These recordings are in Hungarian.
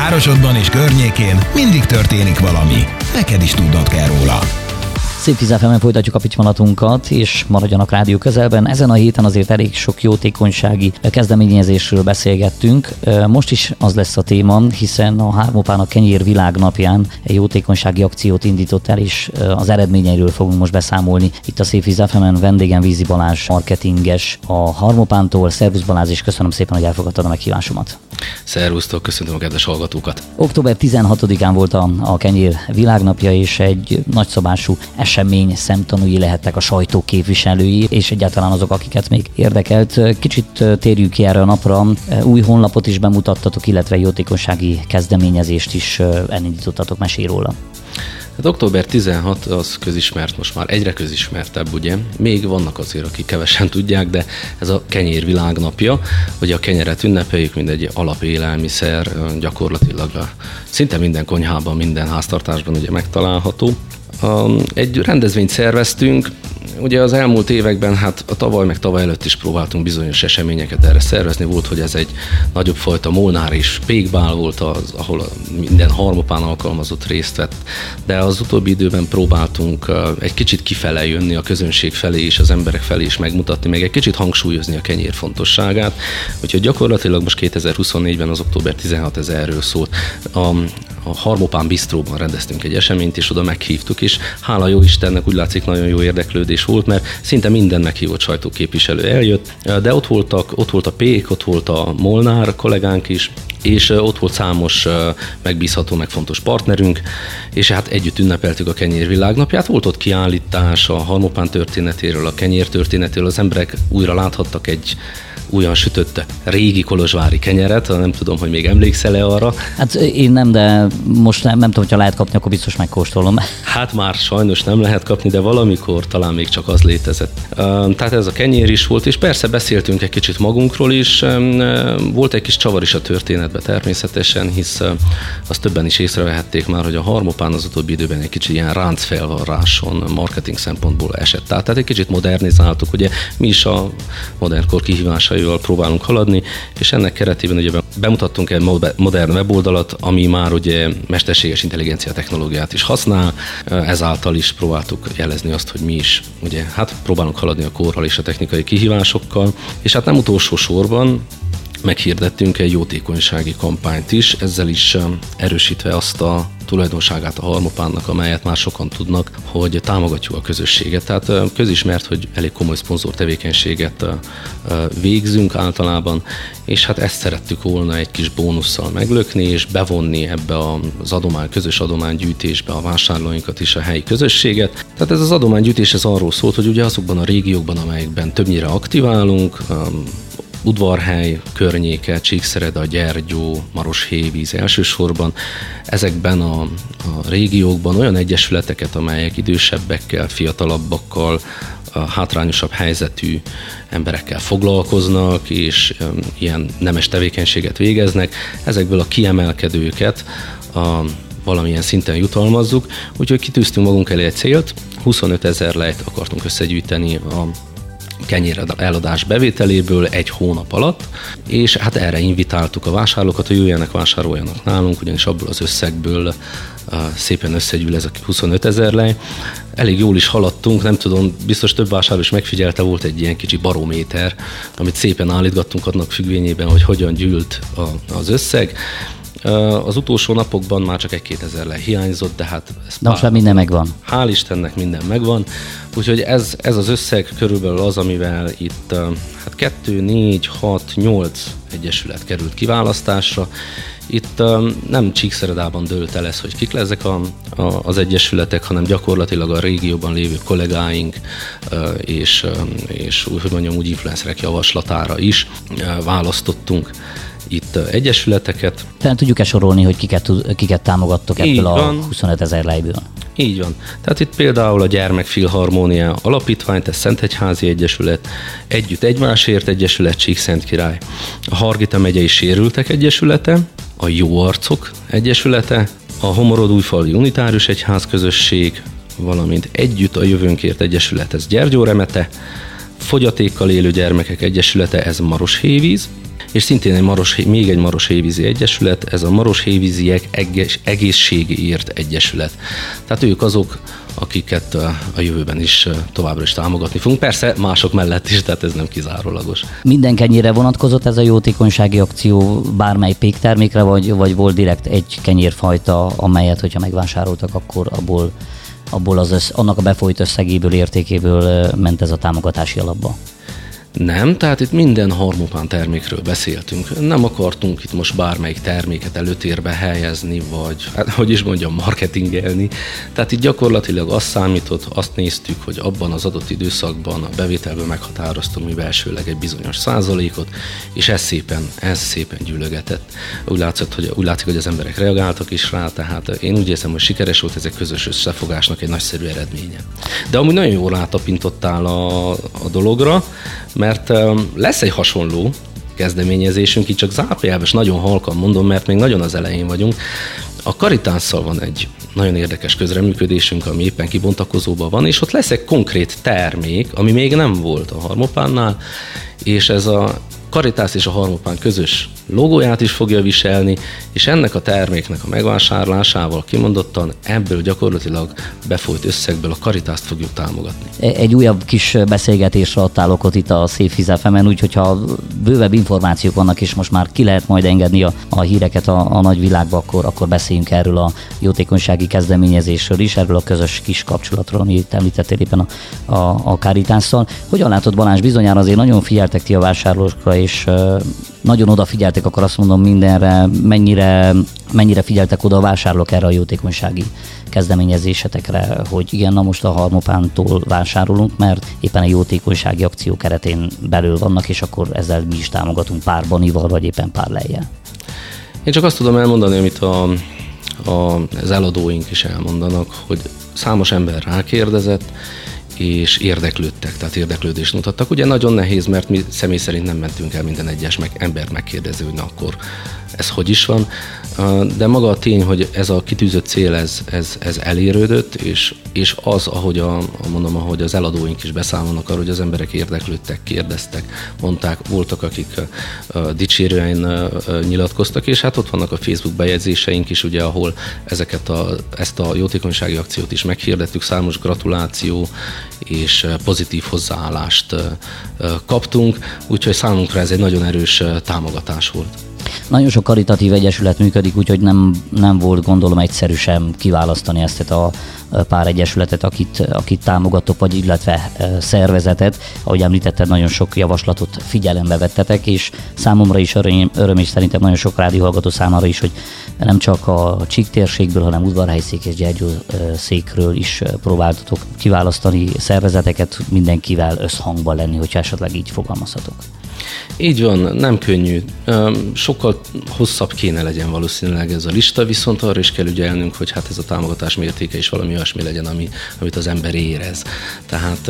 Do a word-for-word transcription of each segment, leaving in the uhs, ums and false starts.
városodban és környékén mindig történik valami. Neked is tudnod kell róla. Szép Tíz ef emen folytatjuk a pitymanatunkat, és maradjanak rádió közelben. Ezen a héten azért elég sok jótékonysági kezdeményezésről beszélgettünk. Most is az lesz a téma, hiszen a Harmopán Kenyér Világnapján egy jótékonysági akciót indított el, és az eredményeiről fogunk most beszámolni. Itt a Szép Tíz ef emen vendégem Vízi Balázs, marketinges a Harmopántól. Szervusz Balázs, és köszönöm szépen, hogy elfogadtad a meghívásomat. Szervusztok, köszöntöm a kedves hallgatókat. október tizenhatodikán volt a, a Kenyér Világnapja, és egy nagyszabású esemény szemtanúi lehettek a sajtó képviselői, és egyáltalán azok, akiket még érdekelt. Kicsit térjünk ki erre a napra. Új honlapot is bemutattatok, illetve jótékonysági kezdeményezést is elindítottatok. Mesélj róla. Hát október tizenhatodika az közismert, most már egyre közismertebb, ugye? Még vannak azért, akik kevesen tudják, de ez a Kenyér Világnapja, hogy a kenyeret ünnepeljük, mint egy alapélelmiszer, gyakorlatilag szinte minden konyhában, minden háztartásban ugye megtalálható. Egy rendezvényt szerveztünk, ugye az elmúlt években, hát a tavaly meg tavaly előtt is próbáltunk bizonyos eseményeket erre szervezni. Volt, hogy ez egy nagyobb fajta molnár és pékbál volt, az, ahol minden Harmopán alkalmazott részt vett, de az utóbbi időben próbáltunk egy kicsit kifele jönni a közönség felé és az emberek felé is megmutatni, meg egy kicsit hangsúlyozni a kenyér fontosságát. Úgyhogy gyakorlatilag most kétezer-huszonnégyben az október tizenhatodika ez erről szólt. A, a Harmopán Bistróban rendeztünk egy eseményt, és oda meghívtuk, és hála jó Istennek úgy látszik nagyon jó érdeklődés volt, mert szinte minden meghívott sajtóképviselő eljött, de ott voltak, ott volt a Pék, ott volt a Molnár kollégánk is, és ott volt számos megbízható, meg fontos partnerünk, és hát együtt ünnepeltük a Kenyér Világnapját. Volt ott kiállítás a Harmopán történetéről, a kenyér történetéről, az emberek újra láthattak egy újan sütött régi kolozsvári kenyeret, nem tudom, hogy még emlékszel-e arra. Hát én nem, de most nem, nem tudom, hogyha lehet kapni, akkor biztos megkóstolom. Hát már sajnos nem lehet kapni, de valamikor talán még csak az létezett. Tehát ez a kenyér is volt, és persze beszéltünk egy kicsit magunkról is. Volt egy kis csavar is a történetben természetesen, hisz azt többen is észrevehették már, hogy a Harmopán az utóbbi időben egy kicsit ilyen ráncfelvarráson marketing szempontból esett át. Tehát egy kicsit modernizáltuk, ugye mi is a modern kor kihívásaival próbálunk haladni, és ennek keretében ugye bemutattunk egy modern weboldalat, ami már ugye mesterséges intelligencia technológiát is használ, ezáltal is próbáltuk jelezni azt, hogy mi is ugye hát próbálunk haladni a korral és a technikai kihívásokkal, és hát nem utolsó sorban meghirdettünk egy jótékonysági kampányt is, ezzel is erősítve azt a tulajdonságát a Harmopánnak, amelyet már sokan tudnak, hogy támogatjuk a közösséget. Tehát közismert, hogy elég komoly szponzor tevékenységet végzünk általában, és hát ezt szerettük volna egy kis bónusszal meglökni, és bevonni ebbe az adomány, közös adománygyűjtésbe a vásárlóinkat és a helyi közösséget. Tehát ez az adománygyűjtés ez arról szólt, hogy ugye azokban a régiókban, amelyekben többnyire aktiválunk, Udvarhely környéke, Csíkszereda, Gyergyó, Maroshévíz elsősorban. Ezekben a, a régiókban olyan egyesületeket, amelyek idősebbekkel, fiatalabbakkal, hátrányosabb helyzetű emberekkel foglalkoznak, és um, ilyen nemes tevékenységet végeznek, ezekből a kiemelkedőket a, valamilyen szinten jutalmazzuk, úgyhogy kitűztünk magunk elé egy célt, huszonöt ezer lejt akartunk összegyűjteni a kenyér eladás bevételéből egy hónap alatt, és hát erre invitáltuk a vásárlókat, hogy jöjjenek, vásároljanak nálunk, ugyanis abból az összegből uh, szépen összegyűl ez a huszonöt ezer lej. Elég jól is haladtunk, nem tudom, biztos több vásárló is megfigyelte, volt egy ilyen kicsi barométer, amit szépen állítgattunk annak függvényében, hogy hogyan gyűlt a, az összeg. Az utolsó napokban már csak egy-két ezer lej hiányzott, de hát... De most már minden megvan. Hál' Istennek minden megvan. Úgyhogy ez, ez az összeg körülbelül az, amivel itt hát kettő, négy, hat, nyolc egyesület került kiválasztásra. Itt nem Csíkszeredában dőlt el ez, hogy kik ezek a, a, az egyesületek, hanem gyakorlatilag a régióban lévő kollégáink és, és úgy, hogy mondjam, úgy influencerek javaslatára is választottunk itt egyesületeket. Tehát tudjuk-e sorolni, hogy kiket, kiket támogattok ebből a huszonöt ezer lejből? Így van. Tehát itt például a Gyermekfilharmónia Alapítványt, ez Szentegyházi Egyesület, Együtt Egymásért Egyesület, Csíkszentkirály, a Hargita megyei Sérültek Egyesülete, a Jó Arcok Egyesülete, a Homorodújfalvi Unitárius Egyház Közösség, valamint Együtt a Jövőnkért Egyesület, ez Gyergyó Remete, Fogyatékkal élő gyermekek egyesülete, ez Maroshévíz, és szintén egy maros, még egy Maroshéjvízi Egyesület, ez a Maroshéjvíziek Egész, Egészségért Egyesület. Tehát ők azok, akiket a jövőben is továbbra is támogatni fogunk. Persze mások mellett is, tehát ez nem kizárólagos. Minden kenyérre vonatkozott ez a jótékonysági akció bármely péktermékre, vagy, vagy volt direkt egy kenyérfajta, amelyet, hogyha megvásároltak, akkor abból, abból az össz, annak a befolyt összegéből, értékéből ment ez a támogatási alapba? Nem, tehát itt minden Harmopán termékről beszéltünk. Nem akartunk itt most bármelyik terméket előtérbe helyezni, vagy, hát, hogy is mondjam, marketingelni. Tehát itt gyakorlatilag azt számított, azt néztük, hogy abban az adott időszakban a bevételből meghatároztunk mi belsőleg egy bizonyos százalékot, és ez szépen, ez szépen gyűlögetett. Úgy látszott, hogy, úgy látszik, hogy az emberek reagáltak is rá, tehát én úgy érzem, hogy sikeres volt ez egy közös összefogásnak egy nagyszerű eredménye. De amúgy nagyon jól rátapintottál a, a dologra, mert lesz egy hasonló kezdeményezésünk, itt csak zárójelben, és nagyon halkan mondom, mert még nagyon az elején vagyunk. A Caritásszal van egy nagyon érdekes közreműködésünk, ami éppen kibontakozóban van, és ott lesz egy konkrét termék, ami még nem volt a Harmopánnál, és ez a Caritas és a Harmopán közös logóját is fogja viselni, és ennek a terméknek a megvásárlásával kimondottan ebből gyakorlatilag befolyt összegből a Caritást fogjuk támogatni. Egy újabb kis beszélgetésre adtál okot itt a Szép Víz ef emen, úgyhogy ha bővebb információk vannak, és most már ki lehet majd engedni a, a híreket a, a nagyvilágba, akkor, akkor beszéljünk erről a jótékonysági kezdeményezésről is, erről a közös kis kapcsolatról, amit említettél éppen a, a, a Caritásszal. Hogyan látod, Balázs, bizonyára azért nagyon figyeltek ti a vásárlókra, és nagyon odafigyeltek, akkor azt mondom mindenre, mennyire, mennyire figyeltek oda a vásárlók erre a jótékonysági kezdeményezésetekre, hogy igen, na most a Harmopántól vásárolunk, mert éppen a jótékonysági akció keretén belül vannak, és akkor ezzel mi is támogatunk pár banival, vagy éppen pár lejjel. Én csak azt tudom elmondani, amit a, a, az eladóink is elmondanak, hogy számos ember rákérdezett, és érdeklődtek, tehát érdeklődést mutattak. Ugye nagyon nehéz, mert mi személy szerint nem mentünk el minden egyes meg, embert megkérdező, hogy na akkor ez hogy is van. De maga a tény, hogy ez a kitűzött cél, ez, ez, ez elérődött, és, és az, ahogy, a, mondom, ahogy az eladóink is beszámolnak arra, hogy az emberek érdeklődtek, kérdeztek, mondták, voltak, akik uh, dicsérően uh, nyilatkoztak, és hát ott vannak a Facebook bejegyzéseink is, ugye, ahol ezeket a, ezt a jótékonysági akciót is meghirdettük, számos gratuláció és uh, pozitív hozzáállást uh, uh, kaptunk, úgyhogy számunkra ez egy nagyon erős uh, támogatás volt. Nagyon sok karitatív egyesület működik, úgyhogy nem, nem volt, gondolom, egyszerű sem kiválasztani ezt a pár egyesületet, akit, akit támogatok, vagy illetve szervezetet. Ahogy említetted, nagyon sok javaslatot figyelembe vettetek, és számomra is öröm, öröm és szerintem nagyon sok rádióhallgató számára is, hogy nem csak a Csík térségből, hanem Udvarhelyszék és Gyergyószékről is próbáltatok kiválasztani szervezeteket, mindenkivel összhangban lenni, hogyha esetleg így fogalmazhatok. Így van, nem könnyű. Sokkal hosszabb kéne legyen valószínűleg ez a lista, viszont arra is kell ügyelnünk, hogy hát ez a támogatás mértéke is valami olyasmi legyen, ami, amit az ember érez. Tehát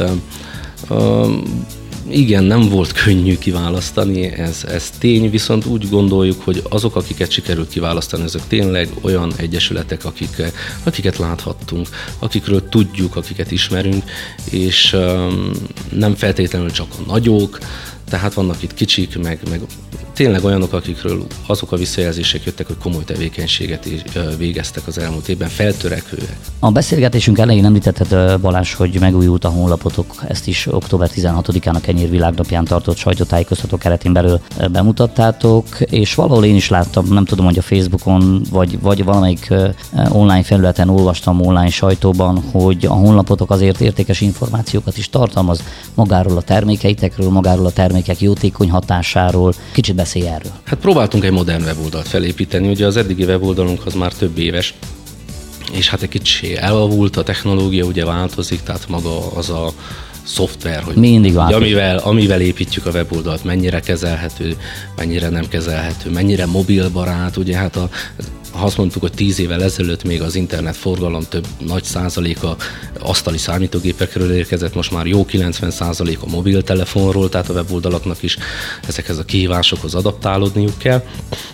igen, nem volt könnyű kiválasztani, ez, ez tény, viszont úgy gondoljuk, hogy azok, akiket sikerült kiválasztani, azok tényleg olyan egyesületek, akik, akiket láthattunk, akikről tudjuk, akiket ismerünk, és nem feltétlenül csak a nagyok, tehát vannak itt kicsik, meg, meg tényleg olyanok, akikről azok a visszajelzések jöttek, hogy komoly tevékenységet végeztek az elmúlt évben, feltörekvőek. A beszélgetésünk elején említetted, Balázs, hogy megújult a honlapotok, ezt is október tizenhatodikán a Kenyér Világnapján tartott sajtótájékoztató keretén belül bemutattátok, és valahol én is láttam, nem tudom, hogy a Facebookon, vagy, vagy valamelyik online felületen olvastam online sajtóban, hogy a honlapotok azért értékes információkat is tartalmaz magáról a termékeitekről, magáról a termékek jótékony hatásáról. Kicsit beszélj erről. Hát próbáltunk egy modern weboldalt felépíteni, ugye az eddigi weboldalunk az már több éves, és hát egy kicsi elavult, a technológia ugye változik, tehát maga az a szoftver, hogy, Mindig hogy amivel, amivel építjük a weboldalt, mennyire kezelhető, mennyire nem kezelhető, mennyire mobilbarát, ugye hát a ha azt mondtuk, hogy tíz évvel ezelőtt még az internet forgalom több nagy százaléka asztali számítógépekről érkezett, most már jó kilencven százalék a mobiltelefonról, tehát a weboldalaknak is ezekhez a kihívásokhoz adaptálódniuk kell.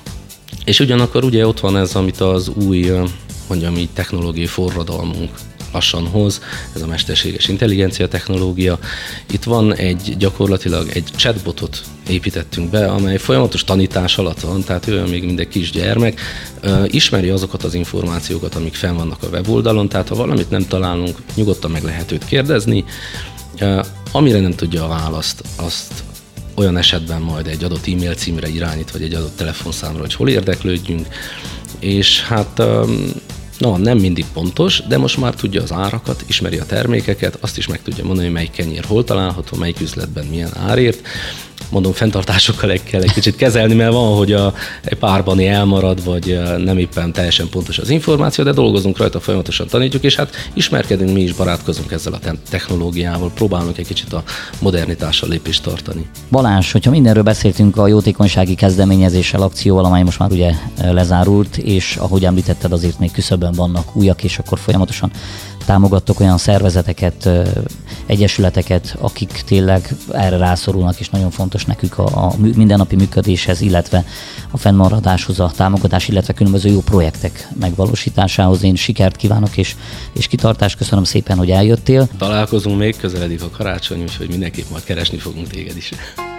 És ugyanakkor ugye ott van ez, amit az új, mondjam így, technológiai forradalmunk lassan hoz, ez a mesterséges intelligencia technológia. Itt van egy gyakorlatilag egy chatbotot építettünk be, amely folyamatos tanítás alatt van, tehát ő még mindegy kisgyermek, ismeri azokat az információkat, amik fenn vannak a weboldalon, tehát ha valamit nem találunk, nyugodtan meg lehet őt kérdezni. Amire nem tudja a választ, azt olyan esetben majd egy adott e-mail címre irányít, vagy egy adott telefonszámra, hogy hol érdeklődjünk, és hát no, nem mindig pontos, de most már tudja az árakat, ismeri a termékeket, azt is meg tudja mondani, hogy melyik kenyér hol található, melyik üzletben milyen árért. Mondom, fenntartásokkal kell egy kicsit kezelni, mert van, hogy a, egy párbani elmarad, vagy nem éppen teljesen pontos az információ, de dolgozunk rajta, folyamatosan tanítjuk, és hát ismerkedünk, mi is barátkozunk ezzel a technológiával, próbálunk egy kicsit a modernitással lépést tartani. Balázs, hogyha mindenről beszéltünk a jótékonysági kezdeményezéssel, akcióval, amely most már ugye lezárult, és ahogy említetted, azért még küszöbön vannak újak, és akkor folyamatosan támogattok olyan szervezeteket, egyesületeket, akik tényleg erre rászorulnak, és nagyon fontos nekük a, a mindennapi működéshez, illetve a fennmaradáshoz, a támogatás, illetve különböző jó projektek megvalósításához. Én sikert kívánok, és, és kitartást. Köszönöm szépen, hogy eljöttél. Találkozunk még, közeledik a karácsony, úgyhogy mindenképp majd keresni fogunk téged is.